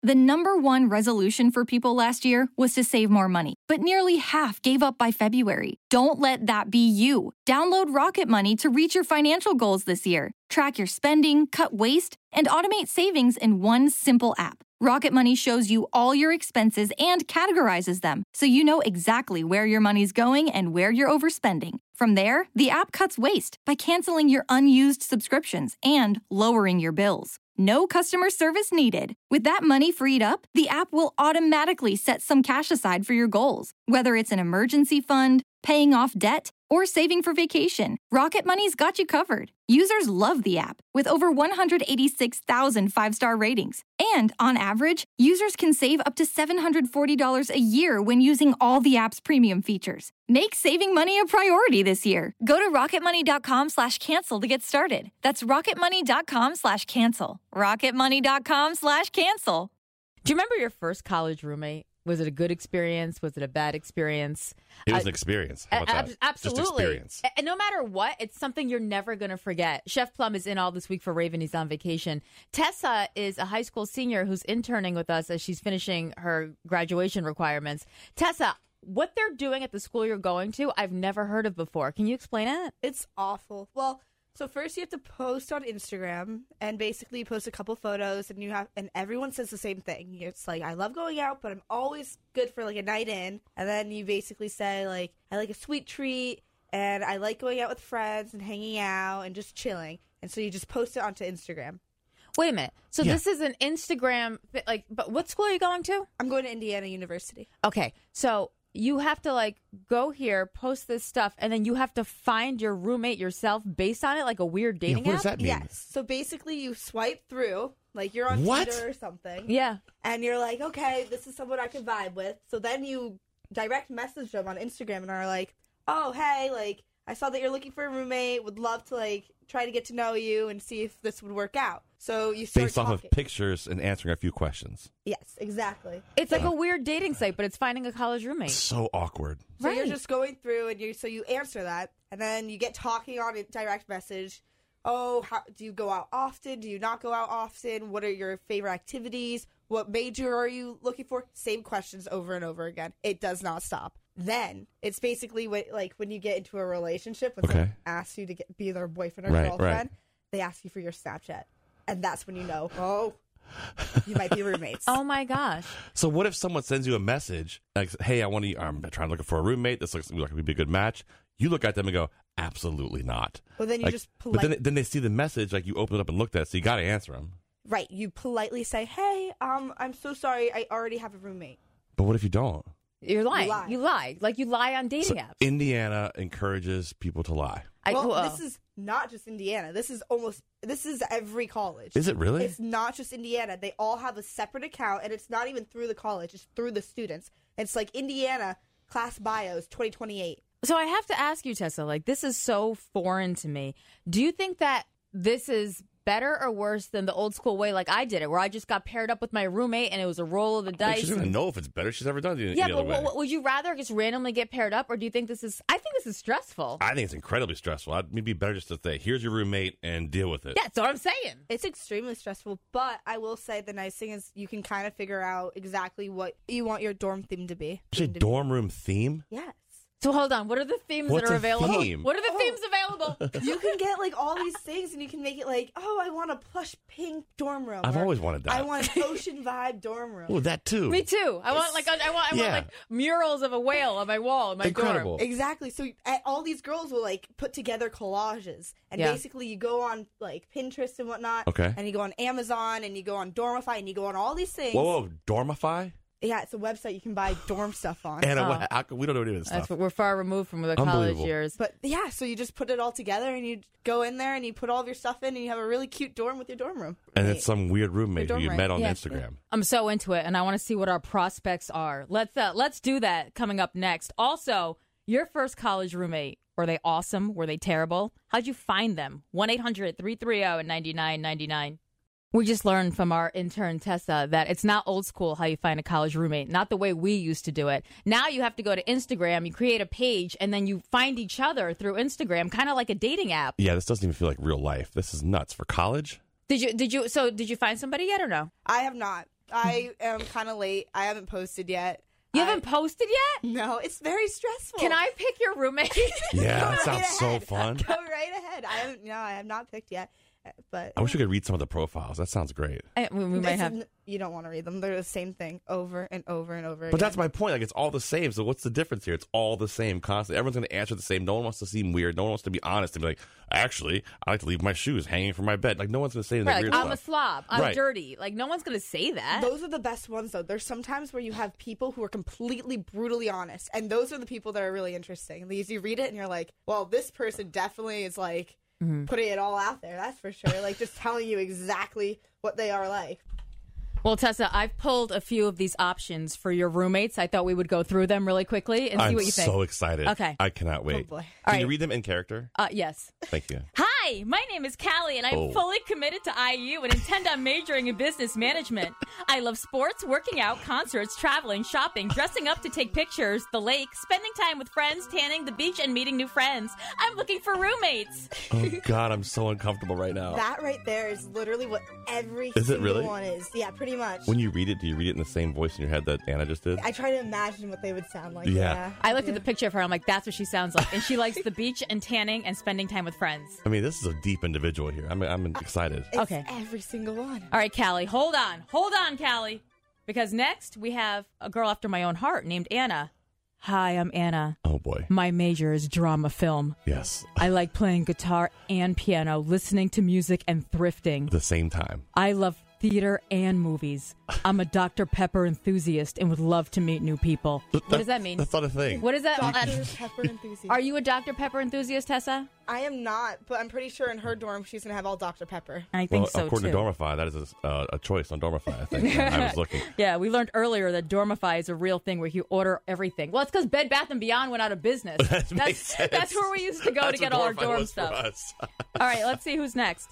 The number one resolution for people last year was to save more money, but nearly half gave up by February. Don't let that be you. Download Rocket Money to reach your financial goals this year. Track your spending, cut waste, and automate savings in one simple app. Rocket Money shows you all your expenses and categorizes them, so you know exactly where your money's going and where you're overspending. From there, the app cuts waste by canceling your unused subscriptions and lowering your bills. No customer service needed. With that money freed up, the app will automatically set some cash aside for your goals, whether it's an emergency fund, paying off debt, or saving for vacation. Rocket Money's got you covered. Users love the app, with over 186,000 five-star ratings. And on average, users can save up to $740 a year when using all the app's premium features. Make saving money a priority this year. Go to rocketmoney.com/cancel to get started. That's rocketmoney.com/cancel. rocketmoney.com/cancel. Do you remember your first college roommate? Was it a good experience? Was it a bad experience? It was an experience. How about that? Absolutely. Just experience. And no matter what, it's something you're never going to forget. Chef Plum is in all this week for Raven. He's on vacation. Tessa is a high school senior who's interning with us as she's finishing her graduation requirements. Tessa, what they're doing at the school you're going to, I've never heard of before. Can you explain it? It's awful. Well, so first you have to post on Instagram and basically post a couple photos and everyone says the same thing. It's like, I love going out, but I'm always good for like a night in. And then you basically say like, I like a sweet treat and I like going out with friends and hanging out and just chilling. And so you just post it onto Instagram. Wait a minute. So this is an Instagram, but what school are you going to? I'm going to Indiana University. Okay. So you have to like go here, post this stuff, and then you have to find your roommate yourself based on it, like a weird dating What does app? that mean? Yes. So basically you swipe through, like you're on What? Twitter or something. Yeah. And you're like, okay, this is someone I can vibe with. So then you direct message them on Instagram and are like, oh, hey, like, I saw that you're looking for a roommate, would love to, like, try to get to know you and see if this would work out. So you start Based off talking. of pictures and answering a few questions. Yes, exactly. It's like a weird dating site, but it's finding a college roommate. So awkward. So you're Right. just going through and you answer that. And then you get talking on a direct message. Oh, do you go out often? Do you not go out often? What are your favorite activities? What major are you looking for? Same questions over and over again. It does not stop. Then it's basically when you get into a relationship, when someone asks you to be their boyfriend or girlfriend, they ask you for your Snapchat. And that's when you know, oh, you might be roommates. Oh my gosh. So what if someone sends you a message like, hey, I'm trying to look for a roommate. This looks like it would be a good match. You look at them and go, absolutely not. Well, then you like, just But then they see the message, like you open it up and looked at it, so you got to answer them. Right. You politely say, hey, I'm so sorry. I already have a roommate. But what if you don't? You're lying. lie. You lie. Like you lie on dating apps. Indiana encourages people to lie. This is not just Indiana. This is every college. Is it really? It's not just Indiana. They all have a separate account, and it's not even through the college. It's through the students. It's like Indiana class bios 2028. So I have to ask you, Tessa, like this is so foreign to me. Do you think that this is better or worse than the old school way like I did it, where I just got paired up with my roommate and it was a roll of the dice? She's going to know if it's better. She's never done it Yeah, the other way. but would you rather just randomly get paired up, or do you think this is... I think this is stressful. I think it's incredibly stressful. It'd be better just to say, here's your roommate and deal with it. Yeah, that's what I'm saying. It's extremely stressful, but I will say the nice thing is you can kind of figure out exactly what you want your dorm theme to be. Is it dorm room theme? Yes. So hold on, what are the themes What's that are a available? theme? What are the themes available? You can get like all these things, and you can make it like, oh, I want a plush pink dorm room. I've or, always wanted that. I want an ocean vibe dorm room. Oh, that too. Me too. I want like murals of a whale on my wall in my Incredible. dorm. Exactly. So all these girls will like put together collages, and basically you go on like Pinterest and whatnot. Okay. And you go on Amazon, and you go on Dormify, and you go on all these things. Whoa, Dormify? Yeah, it's a website you can buy dorm stuff on. Anna, we don't know any of this That's stuff. what we're far removed from the college Unbelievable. years. But yeah, so you just put it all together, and you go in there, and you put all of your stuff in, and you have a really cute dorm with your dorm room. And it's some weird roommate who dorm you room. met on Yeah. Instagram. I'm so into it, and I want to see what our prospects are. Let's do that coming up next. Also, your first college roommate. Were they awesome? Were they terrible? How'd you find them? 1-800-330-9999. We just learned from our intern, Tessa, that it's not old school how you find a college roommate, not the way we used to do it. Now you have to go to Instagram, you create a page, and then you find each other through Instagram, kind of like a dating app. Yeah, this doesn't even feel like real life. This is nuts. For college? Did you find somebody yet or no? I have not. I am kind of late. I haven't posted yet. You haven't posted yet? No, it's very stressful. Can I pick your roommate? Yeah, that Go sounds right so ahead. fun. Go right ahead. I have not picked yet. But I wish we could read some of the profiles. That sounds great. We might have. You don't want to read them. They're the same thing over and over and over again. But that's my point. Like, it's all the same. So what's the difference here? It's all the same constantly. Everyone's going to answer the same. No one wants to seem weird. No one wants to be honest and be like, actually, I like to leave my shoes hanging from my bed. Like, no one's going to say anything Right, weird like, I'm a stuff. slob. I'm Right. dirty. Like, no one's going to say that. Those are the best ones, though. There's sometimes where you have people who are completely brutally honest, and those are the people that are really interesting. Because you read it and you're like, well, this person definitely is like putting it all out there. That's for sure. Like just telling you exactly what they are like. Well, Tessa, I've pulled a few of these options for your roommates. I thought we would go through them really quickly and see I'm what you think. so excited. Okay. I cannot wait. Oh, boy. Can right. you read them in character? Yes. Thank you. Hi, my name is Callie, and I'm Oh. fully committed to IU and intend on majoring in business management. I love sports, working out, concerts, traveling, shopping, dressing up to take pictures, the lake, spending time with friends, tanning, the beach, and meeting new friends. I'm looking for roommates. Oh, God, I'm so uncomfortable right now. That right there is literally what every Is it single really? one is. Yeah, pretty much. When you read it, do you read it in the same voice in your head that Anna just did? I try to imagine what they would sound like. Yeah. I looked at the picture of her. I'm like, that's what she sounds like. And she likes the beach and tanning and spending time with friends. I mean, this is a deep individual here. I'm excited. It's Okay. every single one. All right, Callie, hold on. Hold on, Callie. Because next we have a girl after my own heart named Anna. Hi, I'm Anna. Oh, boy. My major is drama film. Yes. I like playing guitar and piano, listening to music, and thrifting. At the same time. I love theater and movies. I'm a Dr. Pepper enthusiast and would love to meet new people. What does that mean? That's not a thing. What is that? Dr. Pepper enthusiast. Are you a Dr. Pepper enthusiast, Tessa? I am not, but I'm pretty sure in her dorm she's gonna have all Dr. Pepper. I think so, according too. to Dormify, that is a choice on Dormify, I think. I was looking. Yeah, we learned earlier that Dormify is a real thing where you order everything. Well, it's because Bed Bath & Beyond went out of business. That makes sense. That's where we used to go That's to get what all our Dormify dorm was for stuff. us. All right, let's see who's next.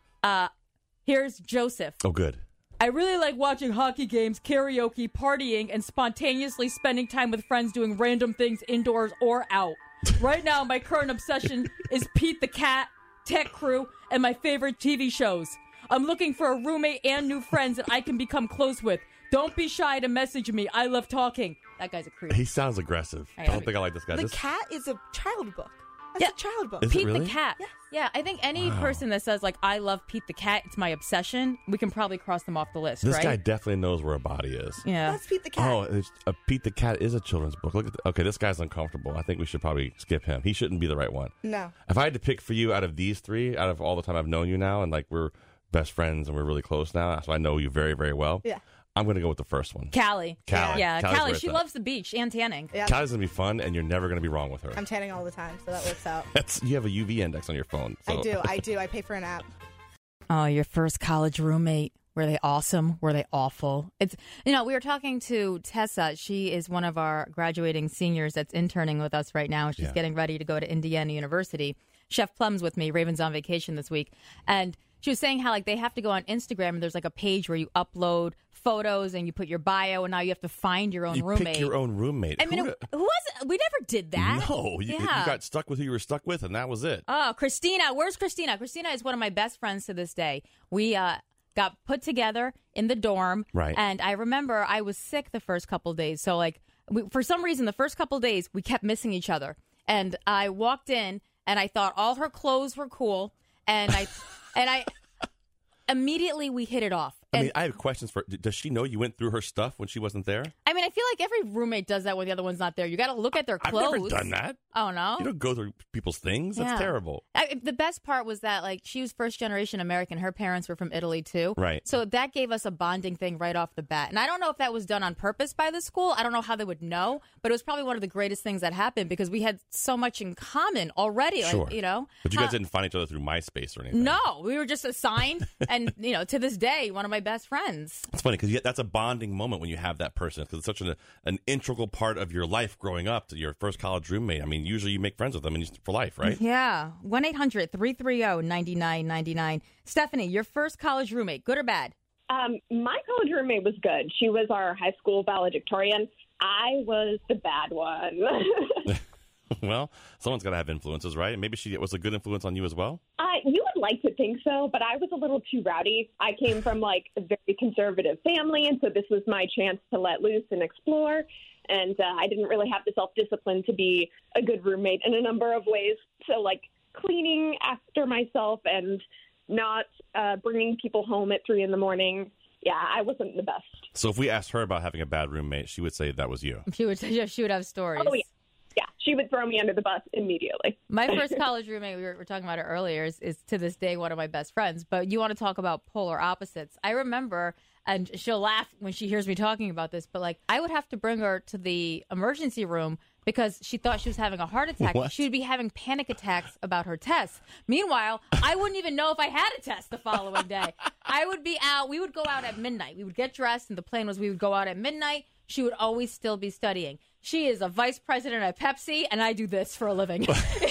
Here's Joseph. Oh, good. I really like watching hockey games, karaoke, partying, and spontaneously spending time with friends doing random things indoors or out. Right now, my current obsession is Pete the Cat, Tech Crew, and my favorite TV shows. I'm looking for a roommate and new friends that I can become close with. Don't be shy to message me. I love talking. That guy's a creep. He sounds aggressive. I don't think I like this guy. The This- Cat is a child book. Yeah. That's a child book. Is it Pete really? the Cat. Yes. Yeah, I think any person that says, like, I love Pete the Cat, it's my obsession, we can probably cross them off the list, This right? guy definitely knows where a body is. Yeah. That's Pete the Cat. Oh, Pete the Cat is a children's book. Look at okay, this guy's uncomfortable. I think we should probably skip him. He shouldn't be the right one. No. If I had to pick for you out of these three, out of all the time I've known you now, and like we're best friends and we're really close now, so I know you very, very well. Yeah. I'm going to go with the first one. Callie. Callie. Yeah, Callie's Callie. where She it's at. loves the beach and tanning. Yeah. Callie's going to be fun, and you're never going to be wrong with her. I'm tanning all the time, so that works out. You have a UV index on your phone. So. I do. I pay for an app. Oh, your first college roommate. Were they awesome? Were they awful? It's we were talking to Tessa. She is one of our graduating seniors that's interning with us right now. She's Yeah. getting ready to go to Indiana University. Chef Plum's with me. Raven's on vacation this week. And she was saying how like they have to go on Instagram and there's like a page where you upload photos and you put your bio and now you have to find your own You roommate. pick your own roommate. I mean, who was it? We never did that. No, you got stuck with who you were stuck with, and that was it. Oh, Christina. Where's Christina? Christina is one of my best friends to this day. We got put together in the dorm. Right. And I remember I was sick the first couple days. So, like, for some reason, the first couple days, we kept missing each other. And I walked in, and I thought all her clothes were cool. And I immediately we hit it off. I And, mean, I have questions for. Does she know you went through her stuff when she wasn't there? I feel like every roommate does that when the other one's not there. You got to look at their clothes. I've never done that. Oh, no? You don't go through people's things. That's Yeah. terrible. The best part was that, like, she was first generation American. Her parents were from Italy, too. Right. So that gave us a bonding thing right off the bat. And I don't know if that was done on purpose by the school. I don't know how they would know. But it was probably one of the greatest things that happened because we had so much in common already. Sure. Like, you know? But you guys didn't find each other through MySpace or anything. No, we were just assigned. And, to this day, one of my best friends. It's funny because that's a bonding moment when you have that person because it's such an integral part of your life growing up to your first college roommate. I mean, usually you make friends with them and for life, right? Yeah. 1-800-330-9999. Stephanie, your first college roommate, good or bad? My college roommate was good. She was our high school valedictorian. I was the bad one. Well, someone's got to have influences, right? Maybe she was a good influence on you as well? You would like to think so, but I was a little too rowdy. I came from like a very conservative family, and so this was my chance to let loose and explore. And I didn't really have the self-discipline to be a good roommate in a number of ways. So like cleaning after myself and not bringing people home at 3 a.m. Yeah, I wasn't the best. So if we asked her about having a bad roommate, she would say that was you. She would have stories. Oh, yeah. Yeah, she would throw me under the bus immediately. My first college roommate, we were talking about it earlier, is to this day one of my best friends. But you want to talk about polar opposites. I remember, and she'll laugh when she hears me talking about this, but like I would have to bring her to the emergency room because she thought she was having a heart attack. What? She would be having panic attacks about her tests. Meanwhile, I wouldn't even know if I had a test the following day. I would be out. We would go out at midnight. We would get dressed, and the plan was we would go out at midnight. She would always still be studying. She is a vice president at Pepsi, and I do this for a living.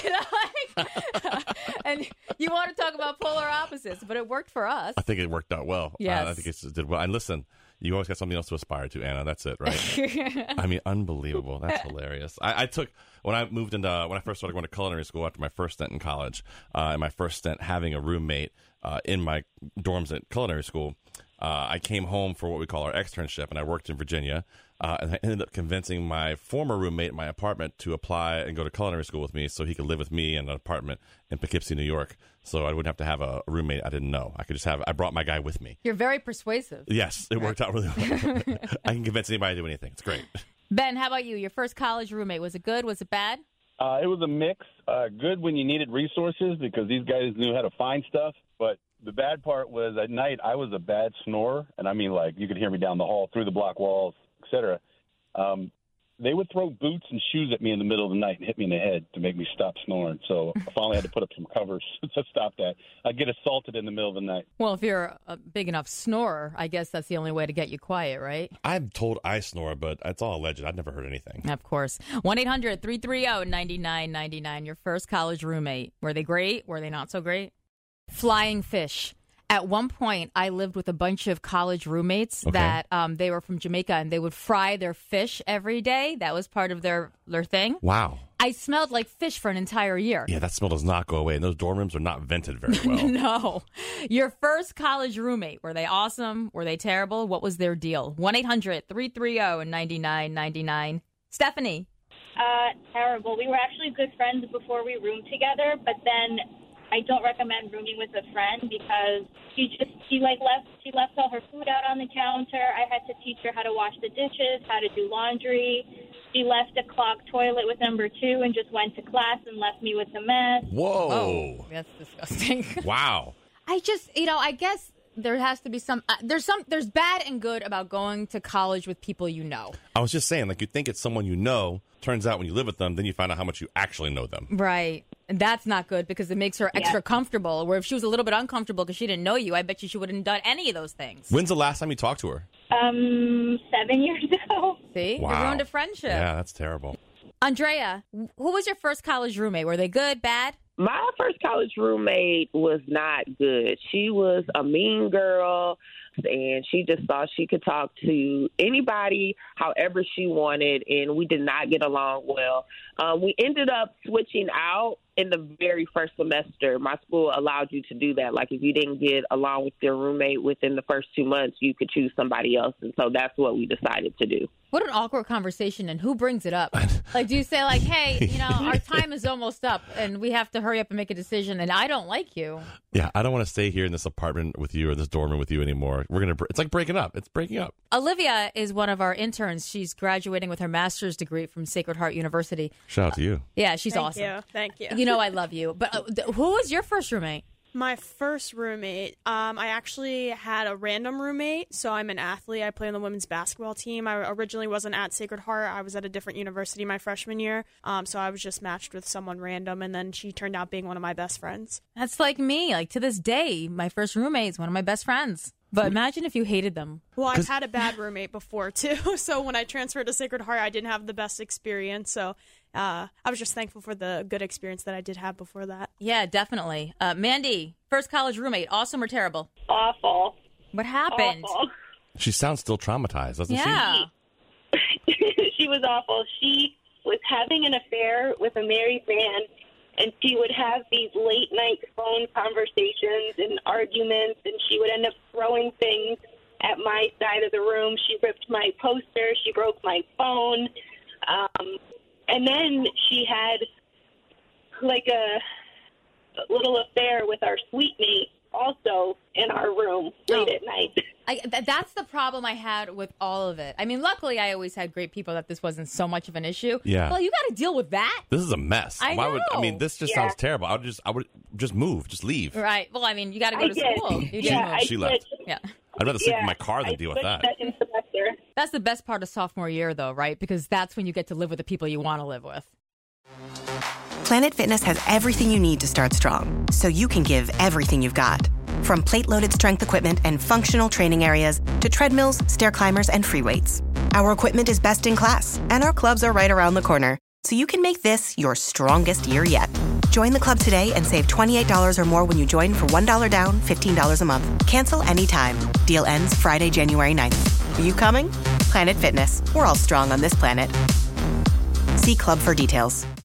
And you want to talk about polar opposites, but it worked for us. I think it worked out well. Yes. I think it did well. And listen, you always got something else to aspire to, Anna. That's it, right? I mean, unbelievable. That's hilarious. I took, when I first started going to culinary school after my first stint in college, and my first stint having a roommate in my dorms at culinary school, I came home for what we call our externship, and I worked in Virginia. And I ended up convincing my former roommate in my apartment to apply and go to culinary school with me so he could live with me in an apartment in Poughkeepsie, New York. So I wouldn't have to have a roommate I didn't know. I brought my guy with me. You're very persuasive. Yes, it worked out really well. I can convince anybody to do anything. It's great. Ben, how about you? Your first college roommate, was it good? Was it bad? It was a mix. Good when you needed resources because these guys knew how to find stuff. But the bad part was at night I was a bad snorer. And I mean, like, you could hear me down the hall, through the block walls, etc. They would throw boots and shoes at me in the middle of the night and hit me in the head to make me stop snoring. So I finally had to put up some covers to stop that. I'd get assaulted in the middle of the night. Well, if you're a big enough snorer, I guess that's the only way to get you quiet, right? I'm told I snore, but it's all alleged. I've never heard anything. Of course. 1-800-330-9999. Your first college roommate. Were they great? Were they not so great? Flying fish. At one point, I lived with a bunch of college roommates that they were from Jamaica, and they would fry their fish every day. That was part of their thing. Wow. I smelled like fish for an entire year. Yeah, that smell does not go away, and those dorm rooms are not vented very well. No. Your first college roommate, were they awesome? Were they terrible? What was their deal? 1-800-330-9999. Stephanie. Terrible. We were actually good friends before we roomed together, but then I don't recommend rooming with a friend because she left all her food out on the counter. I had to teach her how to wash the dishes, how to do laundry. She left a clogged toilet with number 2 and just went to class and left me with a mess. Whoa. Oh, that's disgusting. Wow. I guess there has to be there's bad and good about going to college with people you know. I was just saying, like, you think it's someone you know. Turns out when you live with them, then you find out how much you actually know them. Right. And that's not good because it makes her extra comfortable. Where if she was a little bit uncomfortable because she didn't know you, I bet you she wouldn't have done any of those things. When's the last time you talked to her? 7 years ago. See? Wow. You ruined a friendship. Yeah, that's terrible. Andrea, who was your first college roommate? Were they good, bad? My first college roommate was not good. She was a mean girl, and she just thought she could talk to anybody however she wanted, and we did not get along well. We ended up switching out in the very first semester. My school allowed you to do that. Like, if you didn't get along with your roommate within the first 2 months, you could choose somebody else, and so that's what we decided to do. What an awkward conversation, and who brings it up? Like, do you say, like, hey, our time is almost up, and we have to hurry up and make a decision, and I don't like you. Yeah, I don't want to stay here in this apartment with you or this dorm room with you anymore. It's like breaking up. It's breaking up. Olivia is one of our interns. She's graduating with her master's degree from Sacred Heart University. Shout out to you. Yeah, she's awesome. Thank you. You know I love you. But who was your first roommate? My first roommate, I actually had a random roommate. So I'm an athlete. I play on the women's basketball team. I originally wasn't at Sacred Heart. I was at a different university my freshman year. So I was just matched with someone random, and then she turned out being one of my best friends. That's like me. Like, to this day, my first roommate is one of my best friends. But imagine if you hated them. Well, I've had a bad roommate before, too. So when I transferred to Sacred Heart, I didn't have the best experience. So I was just thankful for the good experience that I did have before that. Yeah, definitely. Mandy, first college roommate, awesome or terrible? Awful. What happened? Awful. She sounds still traumatized, doesn't she? Yeah. She was awful. She was having an affair with a married man, and she would have these late-night phone conversations and arguments, and she would end up throwing things at my side of the room. She ripped my poster. She broke my phone. And then she had, like, a little affair with our suite mate also in our room late at night. That's the problem I had with all of it. I mean, luckily, I always had great people that this wasn't so much of an issue. Yeah. Well, you got to deal with that. This is a mess. I know. This just sounds terrible. I would just move, just leave. Right. Well, I mean, you got to go to school. She left. Yeah. I'd rather sleep in my car than deal with that. Second semester. That's the best part of sophomore year, though, right? Because that's when you get to live with the people you want to live with. Planet Fitness has everything you need to start strong, so you can give everything you've got. From plate-loaded strength equipment and functional training areas to treadmills, stair climbers, and free weights. Our equipment is best in class, and our clubs are right around the corner, so you can make this your strongest year yet. Join the club today and save $28 or more when you join for $1 down, $15 a month. Cancel anytime. Deal ends Friday, January 9th. Are you coming? Planet Fitness. We're all strong on this planet. See club for details.